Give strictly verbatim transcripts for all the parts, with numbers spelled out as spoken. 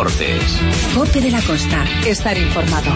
Deportes. COPE de la Costa. Estar informado.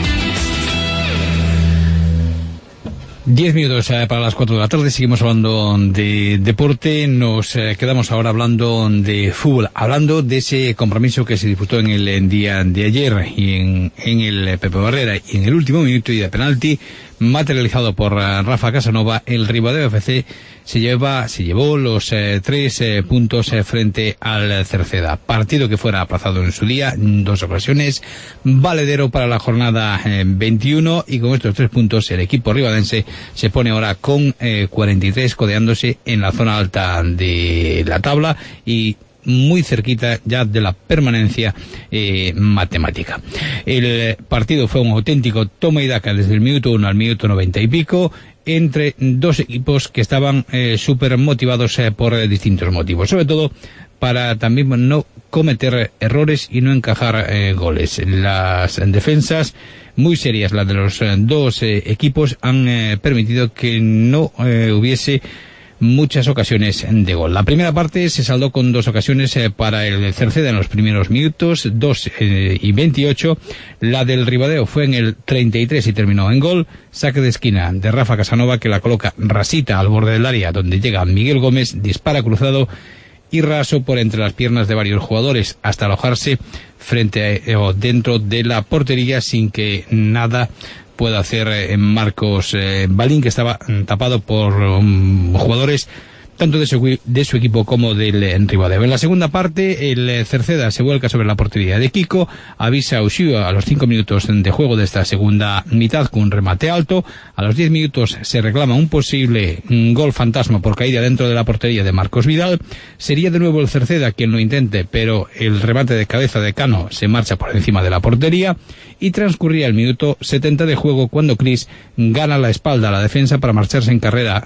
Diez minutos eh, para las cuatro de la tarde. Seguimos hablando de deporte. Nos eh, quedamos ahora hablando de fútbol, hablando de ese compromiso que se disputó en el en día de ayer y en, en el Pepe Barrera, y en el último minuto y de penalti materializado por uh, Rafa Casanova, el Ribadeo F C se lleva se llevó los eh, tres eh, puntos eh, frente al Cerceda, partido que fuera aplazado en su día en dos ocasiones, valedero para la jornada eh, veintiuno, y con estos tres puntos el equipo ribadense se pone ahora con eh, cuarenta y tres, codeándose en la zona alta de la tabla y muy cerquita ya de la permanencia eh, matemática. El partido fue un auténtico toma y daca desde el minuto uno al minuto noventa y pico, entre dos equipos que estaban eh, súper motivados eh, por eh, distintos motivos, sobre todo para también no cometer errores y no encajar eh, goles. Las defensas muy serias, las de los eh, dos eh, equipos, han eh, permitido que no eh, hubiese muchas ocasiones de gol. La primera parte se saldó con dos ocasiones eh, para el Cerceda en los primeros minutos, dos eh, y veintiocho. La del Ribadeo fue en el treinta y tres y terminó en gol. Saque de esquina de Rafa Casanova, que la coloca rasita al borde del área, donde llega Miguel Gómez, dispara cruzado y raso por entre las piernas de varios jugadores hasta alojarse frente a, eh, o dentro de la portería, sin que nada puede hacer eh, Marcos eh, Balín, que estaba mm, tapado por um, jugadores tanto de su, de su equipo como del eh, Ribadeo. En la segunda parte, el eh, Cerceda se vuelca sobre la portería de Kiko, avisa a Ushio a los cinco minutos de juego de esta segunda mitad con un remate alto. A los diez minutos se reclama un posible mm, gol fantasma por caída dentro de la portería de Marcos Vidal. Sería de nuevo el Cerceda quien lo intente, pero el remate de cabeza de Cano se marcha por encima de la portería, y transcurría el minuto setenta de juego cuando Cris gana la espalda a la defensa para marcharse en carrera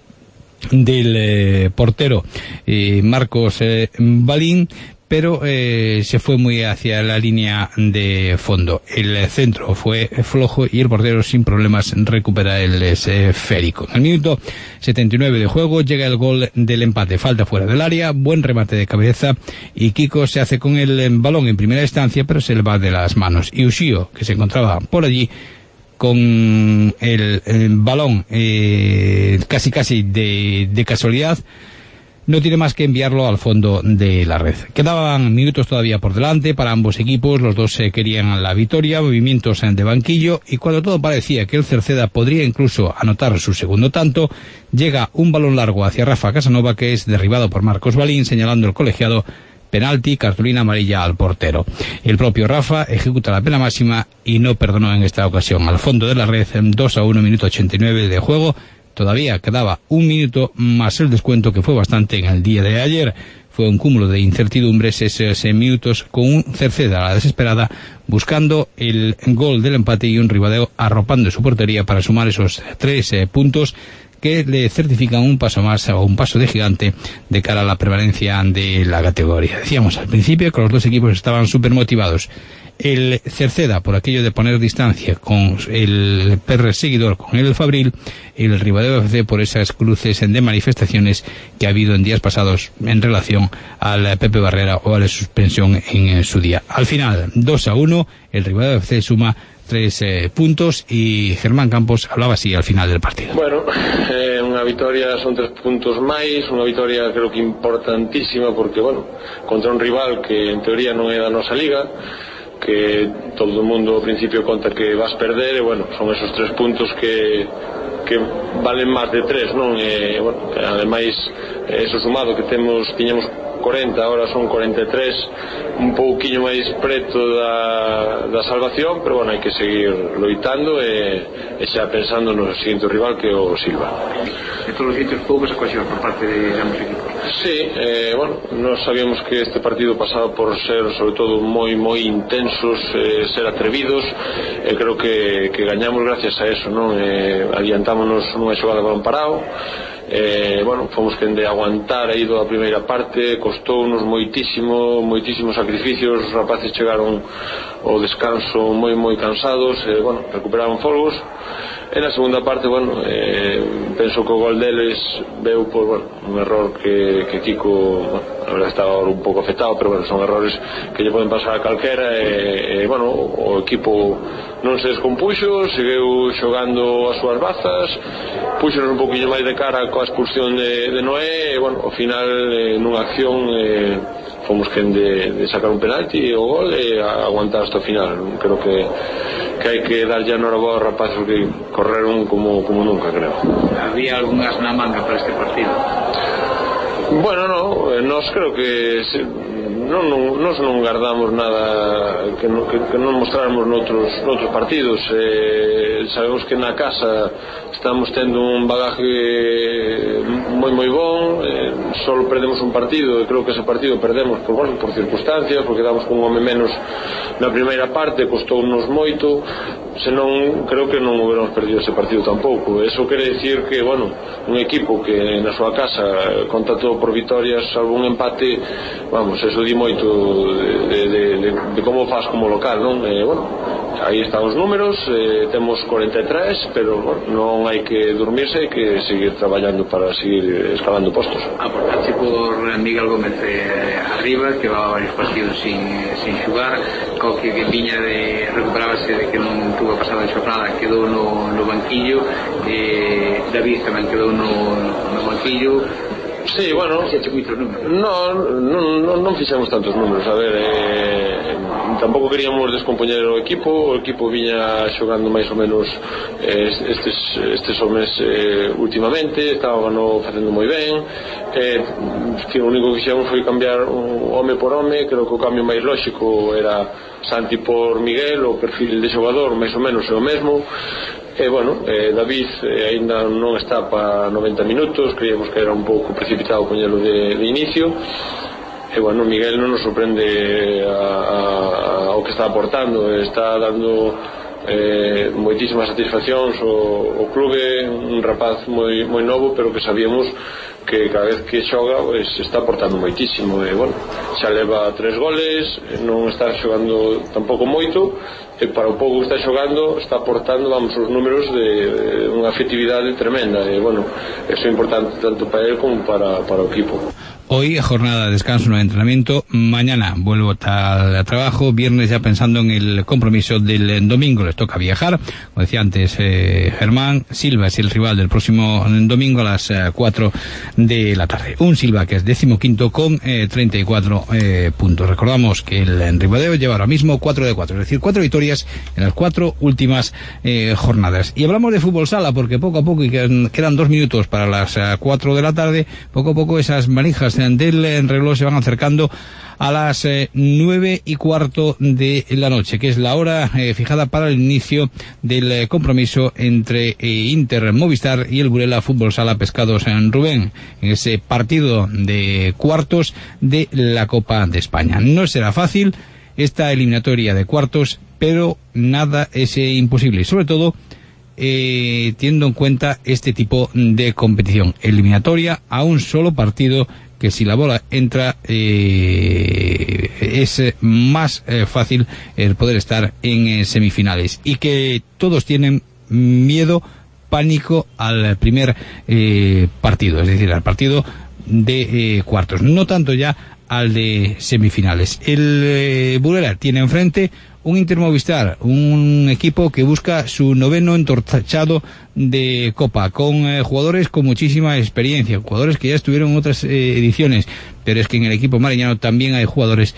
del eh, portero eh, Marcos eh, Balín, pero eh, se fue muy hacia la línea de fondo. El centro fue flojo y el portero sin problemas recupera el esférico. En el minuto setenta y nueve de juego llega el gol del empate, falta fuera del área, buen remate de cabeza y Kiko se hace con el balón en primera instancia, pero se le va de las manos, y Ushio, que se encontraba por allí con el, el balón eh, casi casi de, de casualidad, no tiene más que enviarlo al fondo de la red. Quedaban minutos todavía por delante para ambos equipos, los dos se querían la victoria, movimientos de banquillo, y cuando todo parecía que el Cerceda podría incluso anotar su segundo tanto, llega un balón largo hacia Rafa Casanova, que es derribado por Marcos Balín, señalando el colegiado penalti, cartulina amarilla al portero. El propio Rafa ejecuta la pena máxima y no perdonó en esta ocasión. Al fondo de la red, dos a uno, minuto ochenta y nueve de juego. Todavía quedaba un minuto más el descuento, que fue bastante en el día de ayer. Fue un cúmulo de incertidumbres esos minutos, con un Cerceda a la desesperada buscando el gol del empate y un Ribadeo arropando su portería para sumar esos tres eh, puntos que le certifican un paso más o un paso de gigante de cara a la prevalencia de la categoría. Decíamos al principio que los dos equipos estaban súper motivados. El Cerceda por aquello de poner distancia con el perseguidor, con el Fabril, el Ribadeo F C por esas cruces de manifestaciones que ha habido en días pasados en relación al Pepe Barrera o a la suspensión en su día. Al final, dos a uno, el Ribadeo F C suma tres eh, puntos, y Germán Campos hablaba así al final del partido. Bueno, eh, unha vitoria son tres puntos máis, unha vitoria creo que importantísima, porque, bueno, contra un rival que en teoría non é da nosa liga, que todo o mundo ao principio conta que vas perder, e, bueno, son esos tres puntos que que valen máis de tres, non? E, bueno, que ademais, eso sumado que temos, tiñamos corenta, ahora son corenta e tres, un pouquiño máis preto da, da salvación, pero, bueno, hai que seguir loitando e, e xa pensando no seguinte rival, que é o Silva. De todos os sitios, poucas ocasións por parte de ambos equipos. Sí, eh, bueno, nós sabíamos que este partido pasaba por ser, sobre todo, moi, moi intensos, eh, ser atrevidos, e creo que, que gañamos gracias a eso, non? Eh, adiantámonos nunha xogada de balón parado, eh, bueno, fomos quen de aguantar aí toda a primeira parte, costounos moitísimo, moitísimos sacrificios, os rapaces chegaron ao descanso moi, moi cansados, eh, bueno, recuperaron folgos, E na segunda parte, bueno, eh, penso que o gol deles veu por, bueno, un error que, que Kiko, bueno, a verdade estaba un pouco afectado, pero bueno, son errores que lle poden pasar a calquera e, e bueno, o equipo non se descompuxo, seguiu xogando as súas bazas, puxonos un poquinho máis de cara coa expulsión de, de Noé e bueno, ao final eh, nunha acción eh, fomos quen de, de sacar un penalti e o gol e aguantar hasta o final. Creo que que hai que dar ya enhorabuena aos rapaces que correron como, como nunca, creo. Había algunhas na manga para este partido? Bueno, no, nos creo que se, non, non, nos non guardamos nada que, no, que, que non mostráramos noutros, noutros partidos. Eh, sabemos que na casa estamos tendo un bagaje moi moi bon, eh, solo perdemos un partido e creo que ese partido perdemos por, bueno, por circunstancias, porque damos con un home menos na primeira parte, costounos moito, senón creo que non hubiéramos perdido ese partido tampouco. Eso quere decir que, bueno, un equipo que na súa casa conta todo por vitorias, salvo un empate, vamos, eso di moito de, de, de, de como faz como local, non? Eh, bueno, aí están os números, eh, temos cuarenta e tres, pero bueno, non hai que dormirse, hai que seguir traballando para seguir escalando postos. Ah, por tanto, por Miguel Gómez eh, arriba, que va a varios partidos sin, sin xugar, co que, que viña de recuperarse de que non tuvo pasada de xornada, quedou no, no banquillo, eh, David tamén quedou no, no banquillo. Sí, bueno, non, non, non fixemos tantos números. A ver, eh, tampouco queríamos descompoñer o equipo. O equipo viña xogando máis ou menos eh, estes, estes homes eh, últimamente, estaban facendo moi ben, eh, que o único que fixemos foi cambiar un home por home. Creo que o cambio máis lógico era Santi por Miguel, o perfil de xogador máis ou menos é o mesmo. E, bueno, eh, David eh, ainda non está para noventa minutos, creíamos que era un pouco precipitado poñelo de, de inicio. E, bueno, Miguel non nos sorprende a, a, ao que está aportando, está dando eh, moitísimas satisfaccións o, o clube, un rapaz moi, moi novo, pero que sabíamos que cada vez que xoga pues, está aportando moitísimo. E, bueno, xa leva tres goles, non está xogando tampouco moito, e para o pouco que está xogando está aportando, vamos, os números de, de unha efectividade tremenda. E, bueno, eso é importante tanto para él como para, para o equipo. Hoy jornada de descanso en el entrenamiento, mañana vuelvo al trabajo, viernes ya pensando en el compromiso del domingo, les toca viajar, como decía antes eh, Germán. Silva es el rival del próximo domingo a las eh, cuatro de la tarde. Un Silva que es decimoquinto con eh, treinta y cuatro eh, puntos. Recordamos que el Ribadeo lleva ahora mismo cuatro de cuatro, es decir, cuatro victorias en las cuatro últimas eh, jornadas. Y hablamos de fútbol sala porque poco a poco, y quedan, quedan dos minutos para las eh, cuatro de la tarde, poco a poco esas manijas del reloj se van acercando a las eh, nueve y cuarto de la noche, que es la hora eh, fijada para el inicio del eh, compromiso entre eh, Inter Movistar y el Burela Fútbol Sala Pescados en Rubén, en ese partido de cuartos de la Copa de España. No será fácil esta eliminatoria de cuartos, pero nada es eh, imposible, y sobre todo eh, teniendo en cuenta este tipo de competición eliminatoria a un solo partido, que si la bola entra eh, es más eh, fácil el poder estar en eh, semifinales, y que todos tienen miedo, pánico al primer eh, partido, es decir, al partido de eh, cuartos, no tanto ya al de semifinales. El eh, Burela tiene enfrente un Inter Movistar, un equipo que busca su noveno entorchado de Copa, con eh, jugadores con muchísima experiencia, jugadores que ya estuvieron en otras eh, ediciones, pero es que en el equipo mariñano también hay jugadores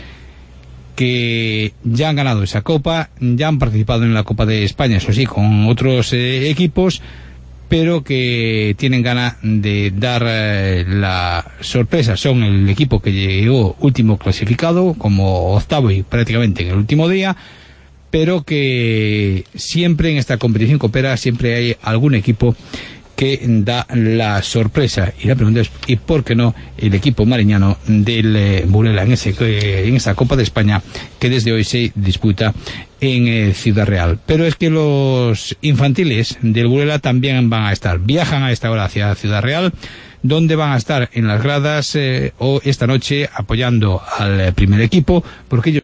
que ya han ganado esa Copa, ya han participado en la Copa de España, eso sí, con otros eh, equipos, pero que tienen ganas de dar eh, la sorpresa. Son el equipo que llegó último clasificado, como octavo y prácticamente en el último día, pero que siempre en esta competición que opera, siempre hay algún equipo que da la sorpresa. Y la pregunta es, ¿y por qué no el equipo mariñano del eh, Burela en, ese, eh, en esa Copa de España que desde hoy se disputa en eh, Ciudad Real? Pero es que los infantiles del Burela también van a estar, viajan a esta hora hacia Ciudad Real, donde van a estar en las gradas eh, o esta noche apoyando al eh, primer equipo, porque ellos